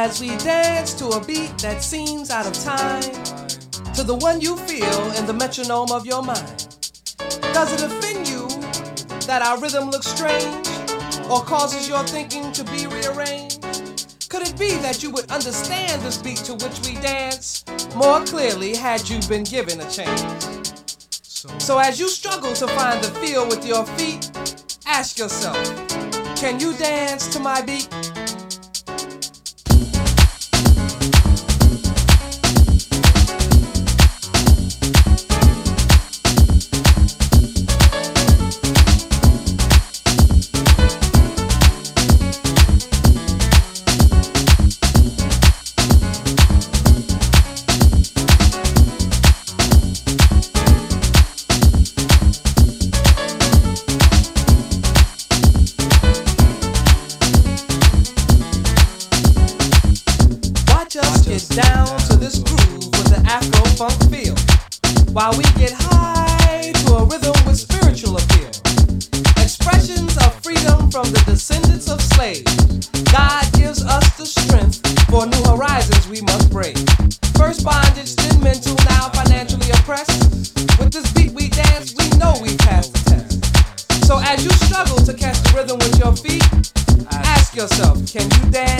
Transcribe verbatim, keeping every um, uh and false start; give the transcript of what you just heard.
as we dance to a beat that seems out of time, to the one you feel in the metronome of your mind. Does it offend you that our rhythm looks strange, or causes your thinking to be rearranged? Could it be that you would understand this beat to which we dance more clearly had you been given a chance? So as you struggle to find the feel with your feet, ask yourself, can you dance to my beat? Get down to this groove with the Afro-funk feel, while we get high to a rhythm with spiritual appeal. Expressions of freedom from the descendants of slaves. God gives us the strength for new horizons we must brave. First bondage, then mental, now financially oppressed. With this beat we dance, we know we passed the test. So as you struggle to catch the rhythm with your feet, ask yourself, can you dance